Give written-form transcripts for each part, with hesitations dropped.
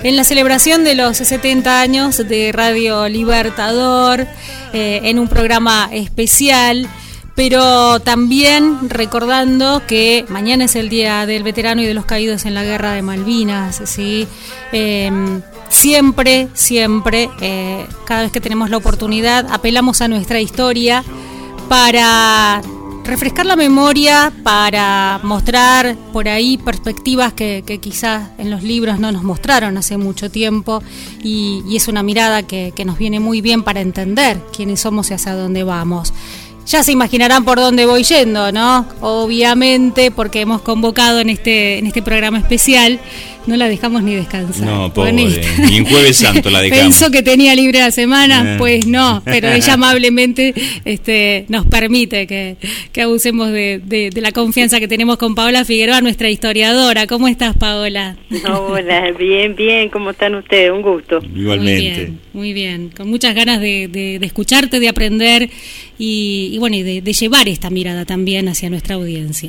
en la celebración de los 70 años de Radio Libertador, en un programa especial, pero también recordando que mañana es el Día del Veterano y de los Caídos en la Guerra de Malvinas, ¿sí? Siempre, cada vez que tenemos la oportunidad, apelamos a nuestra historia para refrescar la memoria, para mostrar por ahí perspectivas que quizás en los libros no nos mostraron hace mucho tiempo, y es una mirada que nos viene muy bien para entender quiénes somos y hacia dónde vamos. Ya se imaginarán por dónde voy yendo, ¿no? Obviamente, porque hemos convocado en este programa especial, no la dejamos ni descansar. No, pobre, ni en Jueves Santo la dejamos. Pensó que tenía libre la semana, pues no, pero ella amablemente nos permite que abusemos de la confianza que tenemos con Paola Figueroa, nuestra historiadora. ¿Cómo estás, Paola? Hola, bien, ¿cómo están ustedes? Un gusto. Igualmente. Muy bien, con muchas ganas de escucharte, de aprender y bueno, y de llevar esta mirada también hacia nuestra audiencia.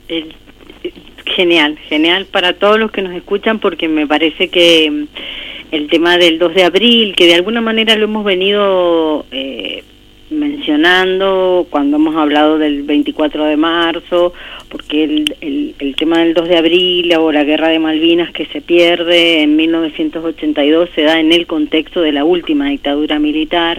Genial para todos los que nos escuchan, porque me parece que el tema del 2 de abril, que de alguna manera lo hemos venido mencionando cuando hemos hablado del 24 de marzo, porque el tema del 2 de abril o la Guerra de Malvinas, que se pierde en 1982, se da en el contexto de la última dictadura militar,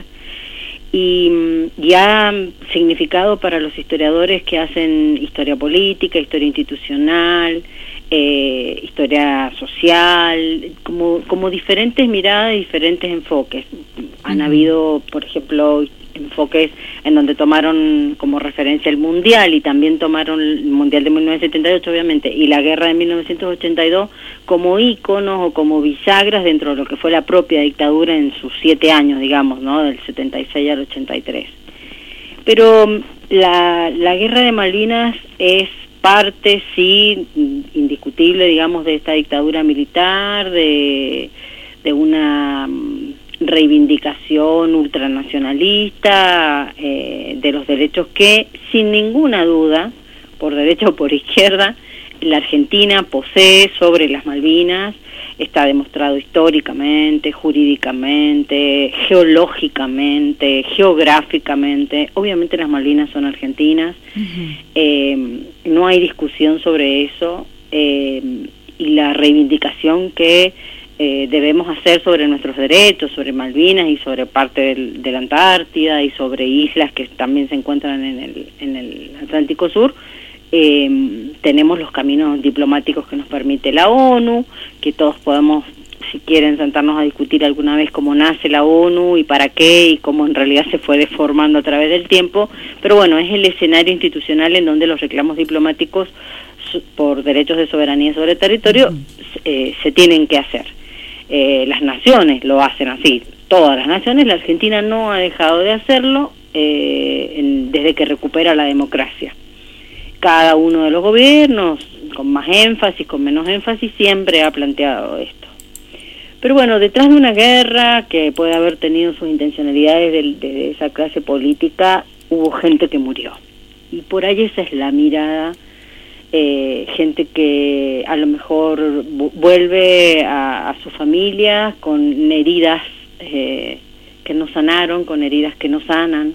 y ha significado para los historiadores que hacen historia política, historia institucional, historia social, como diferentes miradas y diferentes enfoques. Han habido, por ejemplo, enfoques en donde tomaron como referencia el Mundial, y también tomaron el Mundial de 1978, obviamente, y la Guerra de 1982 como íconos o como bisagras dentro de lo que fue la propia dictadura en sus 7 años, digamos, ¿no? Del 76 al 83. Pero la Guerra de Malvinas es parte, sí, indiscutible, digamos, de esta dictadura militar, de una reivindicación ultranacionalista de los derechos que, sin ninguna duda, por derecha o por izquierda, la Argentina posee sobre las Malvinas. Está demostrado históricamente, jurídicamente, geológicamente, geográficamente. Obviamente las Malvinas son argentinas. No hay discusión sobre eso, y la reivindicación que debemos hacer sobre nuestros derechos, sobre Malvinas y sobre parte de la Antártida y sobre islas que también se encuentran en el Atlántico Sur. Tenemos los caminos diplomáticos que nos permite la ONU, que todos podemos, si quieren, sentarnos a discutir alguna vez cómo nace la ONU y para qué, y cómo en realidad se fue deformando a través del tiempo, pero bueno, es el escenario institucional en donde los reclamos diplomáticos por derechos de soberanía sobre territorio se tienen que hacer. Las naciones lo hacen así, todas las naciones. La Argentina no ha dejado de hacerlo desde que recupera la democracia. Cada uno de los gobiernos, con más énfasis, con menos énfasis, siempre ha planteado esto. Pero bueno, detrás de una guerra que puede haber tenido sus intencionalidades de esa clase política, hubo gente que murió. Y por ahí esa es la mirada. Gente que a lo mejor vuelve a su familia con heridas que no sanaron, con heridas que no sanan.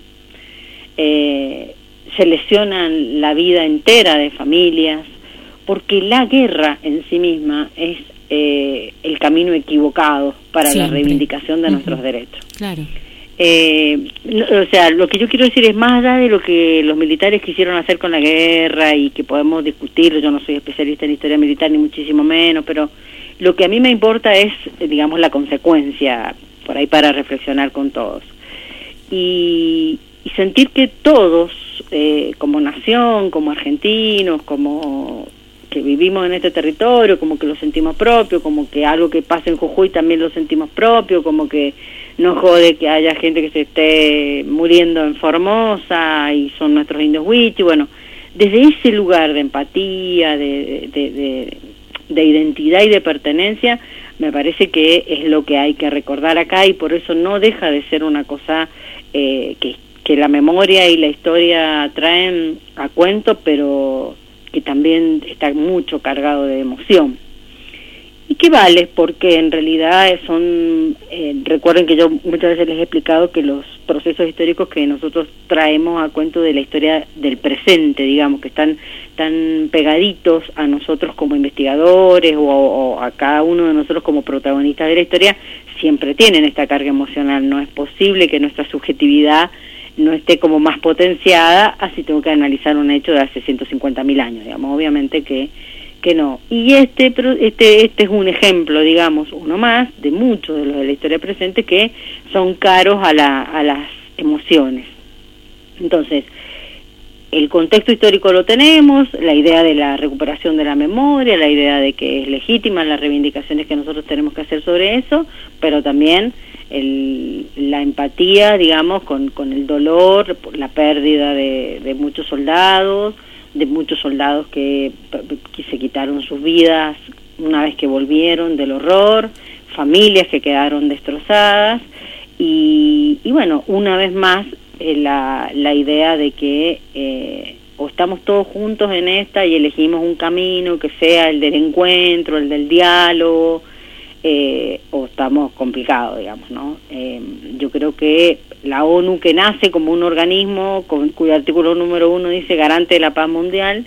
Se lesionan la vida entera de familias, porque la guerra en sí misma es el camino equivocado para la reivindicación de nuestros derechos. Claro. O sea, lo que yo quiero decir es, más allá de lo que los militares quisieron hacer con la guerra y que podemos discutir, yo no soy especialista en historia militar ni muchísimo menos, pero lo que a mí me importa es, digamos, la consecuencia, por ahí para reflexionar con todos. Y sentir que todos, como nación, como argentinos, como que vivimos en este territorio, como que lo sentimos propio, como que algo que pasa en Jujuy también lo sentimos propio, como que no jode que haya gente que se esté muriendo en Formosa y son nuestros indios huichi. Bueno, desde ese lugar de empatía, de identidad y de pertenencia, me parece que es lo que hay que recordar acá, y por eso no deja de ser una cosa que la memoria y la historia traen a cuento, pero que también está mucho cargado de emoción. y que vale, porque en realidad son, recuerden que yo muchas veces les he explicado que los procesos históricos que nosotros traemos a cuento de la historia del presente, digamos, que están tan pegaditos a nosotros como investigadores o a cada uno de nosotros como protagonistas de la historia, siempre tienen esta carga emocional. No es posible que nuestra subjetividad no esté como más potenciada, así tengo que analizar un hecho de hace 150.000 años, digamos, obviamente que no. Y este es un ejemplo, digamos, uno más de muchos de los de la historia presente que son caros a las emociones. Entonces, el contexto histórico lo tenemos, la idea de la recuperación de la memoria, la idea de que es legítima las reivindicaciones que nosotros tenemos que hacer sobre eso, pero también la empatía, digamos, con el dolor, la pérdida de muchos soldados que se quitaron sus vidas una vez que volvieron del horror, familias que quedaron destrozadas, y bueno, una vez más la idea de que o estamos todos juntos en esta y elegimos un camino que sea el del encuentro, el del diálogo, o estamos complicados, digamos, ¿no? Yo creo que la ONU, que nace como un organismo cuyo artículo número 1 dice garante de la paz mundial,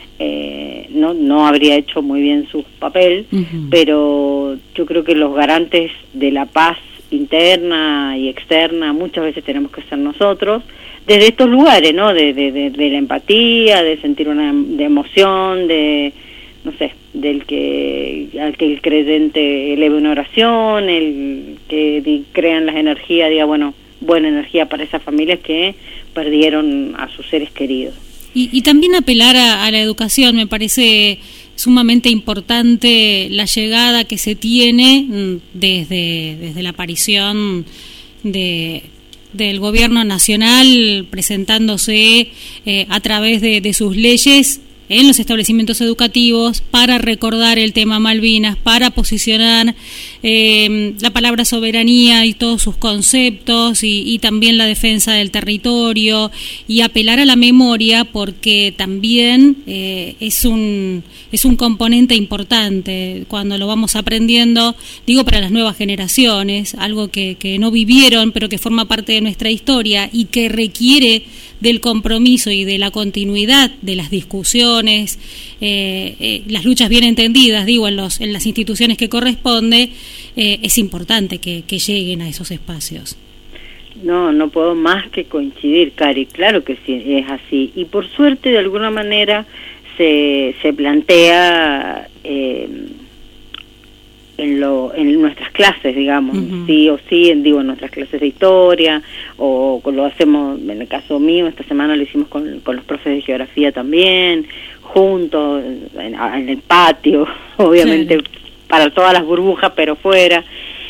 no habría hecho muy bien su papel, pero yo creo que los garantes de la paz interna y externa muchas veces tenemos que ser nosotros, desde estos lugares, ¿no? De la empatía, de sentir de emoción, no sé, al que el creyente eleve una oración, el que crean las energías, diga, bueno, buena energía para esas familias que perdieron a sus seres queridos. Y también apelar a la educación. Me parece sumamente importante la llegada que se tiene desde la aparición del gobierno nacional, presentándose a través de sus leyes en los establecimientos educativos para recordar el tema Malvinas, para posicionar la palabra soberanía y todos sus conceptos y también la defensa del territorio y apelar a la memoria, porque también es un componente importante cuando lo vamos aprendiendo, digo, para las nuevas generaciones, algo que no vivieron pero que forma parte de nuestra historia y que requiere del compromiso y de la continuidad de las discusiones, las luchas bien entendidas, digo, en las instituciones que corresponde, es importante que lleguen a esos espacios. No puedo más que coincidir, Cari, claro que sí, es así. Y por suerte, de alguna manera, se plantea en nuestras clases, digamos, sí o sí, en nuestras clases de historia, o lo hacemos, en el caso mío, esta semana lo hicimos con los profes de geografía también, juntos, en el patio, obviamente, sí, para todas las burbujas, pero fuera,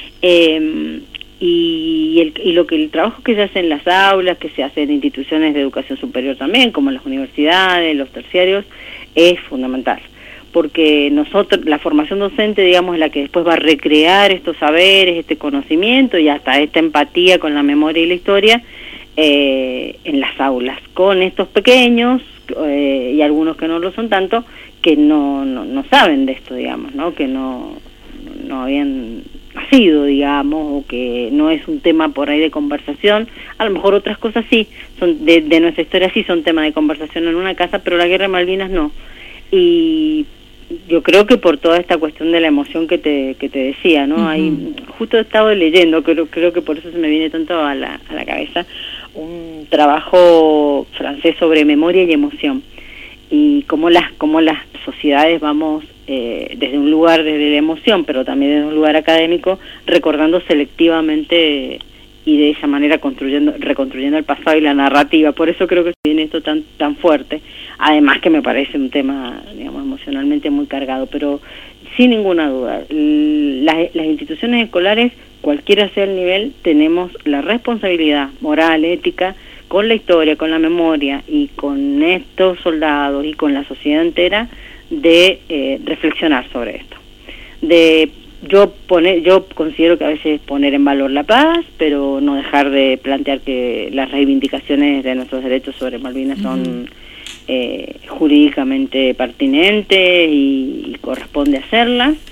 y el trabajo que se hace en las aulas, que se hace en instituciones de educación superior también, como las universidades, los terciarios, es fundamental. Porque nosotros, la formación docente, digamos, es la que después va a recrear estos saberes, este conocimiento y hasta esta empatía con la memoria y la historia en las aulas, con estos pequeños y algunos que no lo son tanto, que no saben de esto, digamos, ¿no? Que no habían nacido, digamos, o que no es un tema por ahí de conversación. A lo mejor otras cosas sí, son de nuestra historia sí son tema de conversación en una casa, pero la guerra de Malvinas no. Y yo creo que por toda esta cuestión de la emoción que te decía, ¿no? Hay, justo he estado leyendo, creo que por eso se me viene tanto a la cabeza, un trabajo francés sobre memoria y emoción, y cómo las sociedades vamos desde un lugar, desde la emoción, pero también desde un lugar académico, recordando selectivamente y de esa manera reconstruyendo el pasado y la narrativa. Por eso creo que viene esto tan fuerte, además que me parece un tema, digamos, emocionalmente muy cargado, pero sin ninguna duda, las instituciones escolares, cualquiera sea el nivel, tenemos la responsabilidad moral, ética, con la historia, con la memoria y con estos soldados y con la sociedad entera, de reflexionar sobre esto, yo considero que a veces poner en valor la paz, pero no dejar de plantear que las reivindicaciones de nuestros derechos sobre Malvinas son jurídicamente pertinentes y corresponde hacerlas,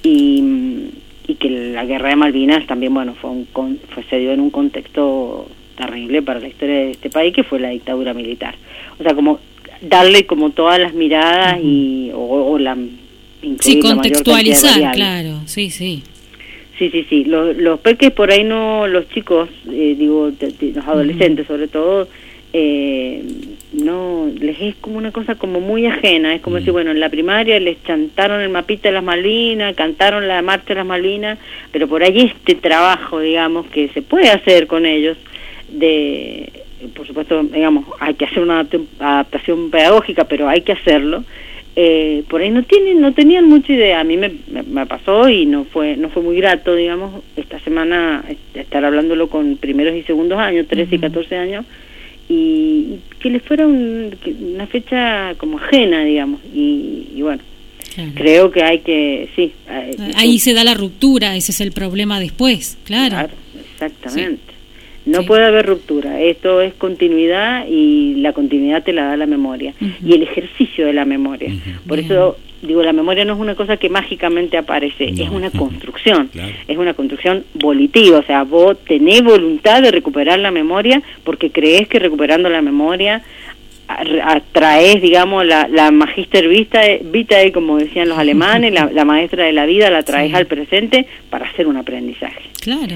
y que la guerra de Malvinas también, bueno, se dio en un contexto terrible para la historia de este país, que fue la dictadura militar. O sea, como darle como todas las miradas o la sí, contextualizar, claro, sí. Sí, los peques por ahí no, los chicos, los adolescentes sobre todo, no, les es como una cosa como muy ajena, es como decir, bueno, en la primaria les cantaron el mapita de las Malvinas, cantaron la marcha de las Malvinas, pero por ahí este trabajo, digamos, que se puede hacer con ellos, por supuesto, digamos, hay que hacer una adaptación pedagógica, pero hay que hacerlo. Por ahí no tenían mucha idea. A mí me pasó y no fue muy grato, digamos, esta semana estar hablándolo con primeros y segundos años, 13 y 14 años, y que les fuera una fecha como ajena, digamos, y bueno, claro. Creo que hay que, sí. Ahí se da la ruptura, ese es el problema después, claro. Exactamente. Sí. No puede haber ruptura, esto es continuidad y la continuidad te la da la memoria y el ejercicio de la memoria. Por eso digo, la memoria no es una cosa que mágicamente aparece, es una construcción, claro. Es una construcción volitiva, o sea, vos tenés voluntad de recuperar la memoria porque creés que recuperando la memoria atraes, digamos, la magister vitae, como decían los alemanes, la maestra de la vida, la traes al presente para hacer un aprendizaje. Claro.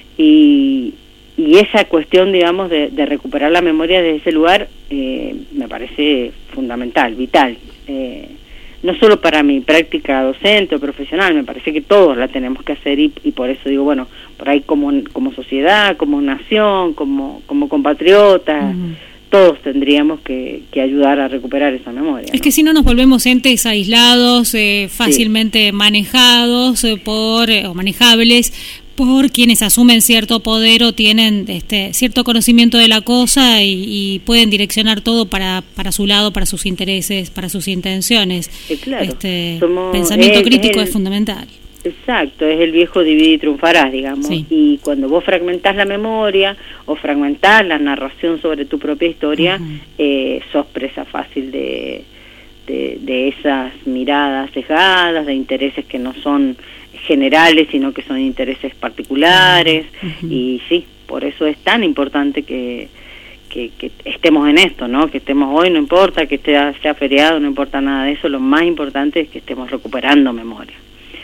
Y esa cuestión, digamos, de recuperar la memoria de ese lugar me parece fundamental, vital. No solo para mi práctica docente o profesional, me parece que todos la tenemos que hacer y por eso digo, bueno, por ahí como sociedad, como nación, como compatriotas, todos tendríamos que ayudar a recuperar esa memoria, ¿no? Es que si no nos volvemos entes aislados, fácilmente manejados o manejables por quienes asumen cierto poder o tienen cierto conocimiento de la cosa y pueden direccionar todo para su lado, para sus intereses, para sus intenciones. Claro, pensamiento crítico es fundamental. Exacto, es el viejo divide y triunfarás, digamos. Sí. Y cuando vos fragmentás la memoria o fragmentás la narración sobre tu propia historia, sos presa fácil de esas miradas sesgadas, de intereses que no son generales, sino que son intereses particulares. Y sí, por eso es tan importante que estemos en esto, ¿no? Que estemos hoy, no importa que sea feriado, no importa nada de eso, lo más importante es que estemos recuperando memoria.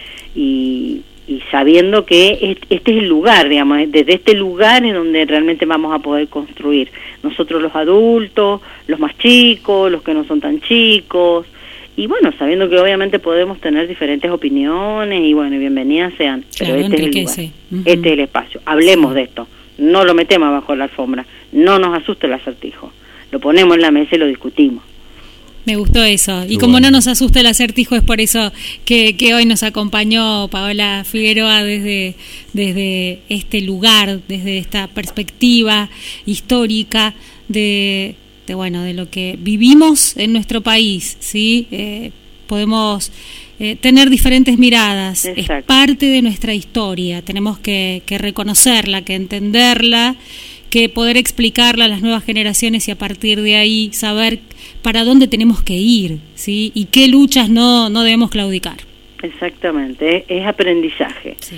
Y sabiendo que este es el lugar, digamos, desde este lugar es donde realmente vamos a poder construir. Nosotros los adultos, los más chicos, los que no son tan chicos, y bueno, sabiendo que obviamente podemos tener diferentes opiniones, y bueno, bienvenidas sean, pero claro, este es el lugar, este es el espacio. Hablemos de esto, no lo metemos bajo la alfombra, no nos asusta el acertijo, lo ponemos en la mesa y lo discutimos. Me gustó eso. Y como no nos asusta el acertijo, es por eso que hoy nos acompañó Paola Figueroa desde este lugar, desde esta perspectiva histórica de lo que vivimos en nuestro país, ¿sí? Podemos tener diferentes miradas. Exacto. Es parte de nuestra historia. Tenemos que reconocerla, que entenderla, que poder explicarla a las nuevas generaciones y a partir de ahí saber para dónde tenemos que ir, ¿sí? Y qué luchas no debemos claudicar. Exactamente, es aprendizaje. Sí.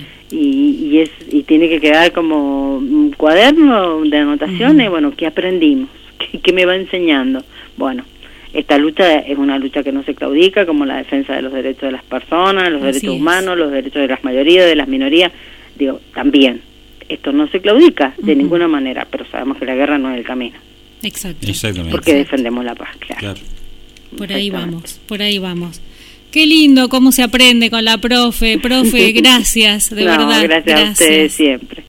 Y tiene que quedar como un cuaderno de anotaciones, bueno, ¿qué aprendimos? ¿Qué me va enseñando? Bueno, esta lucha es una lucha que no se claudica, como la defensa de los derechos de las personas, los derechos humanos, los derechos de las mayorías, de las minorías, digo, también. Esto no se claudica de ninguna manera, pero sabemos que la guerra no es el camino. Exacto. Exactamente. Porque defendemos la paz, claro. Por ahí vamos. Qué lindo cómo se aprende con la profe, gracias, de verdad. Gracias a ustedes siempre.